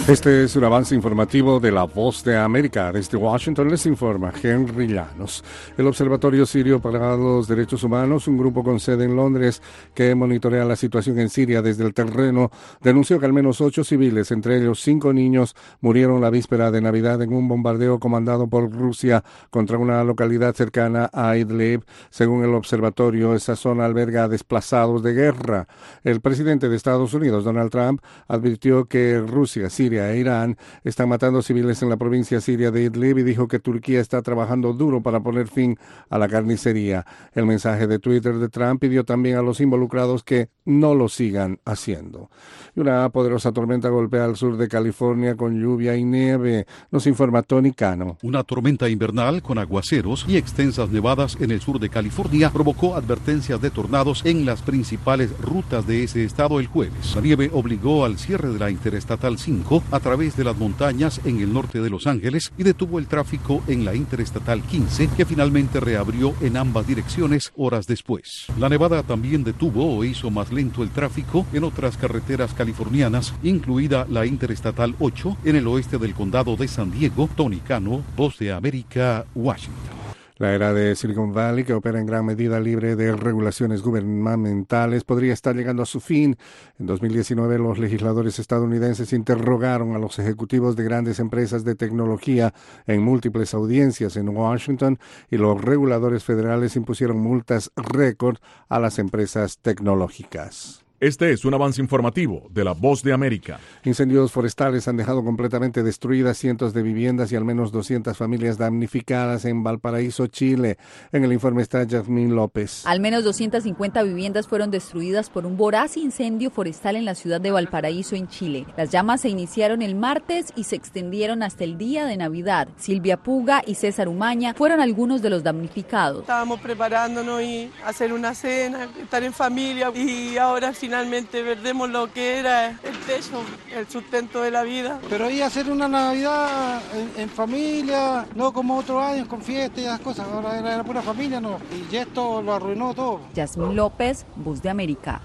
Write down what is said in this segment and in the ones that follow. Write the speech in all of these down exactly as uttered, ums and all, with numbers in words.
Este es un avance informativo de La Voz de América. Desde Washington les informa Henry Llanos. El Observatorio Sirio para los Derechos Humanos, un grupo con sede en Londres que monitorea la situación en Siria desde el terreno, denunció que al menos ocho civiles, entre ellos cinco niños, murieron la víspera de Navidad en un bombardeo comandado por Rusia contra una localidad cercana a Idlib. Según el observatorio, esa zona alberga a desplazados de guerra. El presidente de Estados Unidos, Donald Trump, advirtió que Rusia, Siria e Irán están matando civiles en la provincia siria de Idlib y dijo que Turquía está trabajando duro para poner fin a la carnicería. El mensaje de Twitter de Trump pidió también a los involucrados que no lo sigan haciendo. Y una poderosa tormenta golpea al sur de California con lluvia y nieve, nos informa Tony Cano. Una tormenta invernal con aguaceros y extensas nevadas en el sur de California provocó advertencias de tornados en las principales rutas de ese estado el jueves. La nieve obligó al cierre de la Interestatal cinco a través de las montañas en el norte de Los Ángeles y detuvo el tráfico en la Interestatal quince, que finalmente reabrió en ambas direcciones horas después. La nevada también detuvo o hizo más lento el tráfico en otras carreteras californianas, incluida la Interestatal ocho en el oeste del condado de San Diego. Tony Cano, Voz de América, Washington. La era de Silicon Valley, que opera en gran medida libre de regulaciones gubernamentales, podría estar llegando a su fin. En dos mil diecinueve, los legisladores estadounidenses interrogaron a los ejecutivos de grandes empresas de tecnología en múltiples audiencias en Washington y los reguladores federales impusieron multas récord a las empresas tecnológicas. Este es un avance informativo de La Voz de América. Incendios forestales han dejado completamente destruidas cientos de viviendas y al menos doscientas familias damnificadas en Valparaíso, Chile. En el informe está Yasmín López. Al menos doscientas cincuenta viviendas fueron destruidas por un voraz incendio forestal en la ciudad de Valparaíso, en Chile. Las llamas se iniciaron el martes y se extendieron hasta el día de Navidad. Silvia Puga y César Umaña fueron algunos de los damnificados. Estábamos preparándonos y hacer una cena, estar en familia y ahora finalmente Finalmente perdemos lo que era el techo, el sustento de la vida. Pero ahí hacer una Navidad en, en familia, no como otros años con fiestas y esas cosas, ahora era la pura familia, no. Y esto lo arruinó todo. Yasmín López, Voz de América.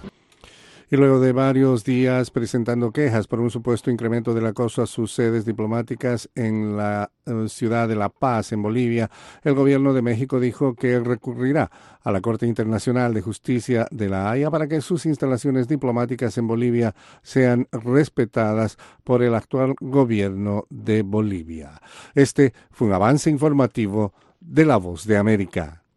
Y luego de varios días presentando quejas por un supuesto incremento del acoso a sus sedes diplomáticas en la uh, ciudad de La Paz, en Bolivia, el gobierno de México dijo que recurrirá a la Corte Internacional de Justicia de La Haya para que sus instalaciones diplomáticas en Bolivia sean respetadas por el actual gobierno de Bolivia. Este fue un avance informativo de La Voz de América.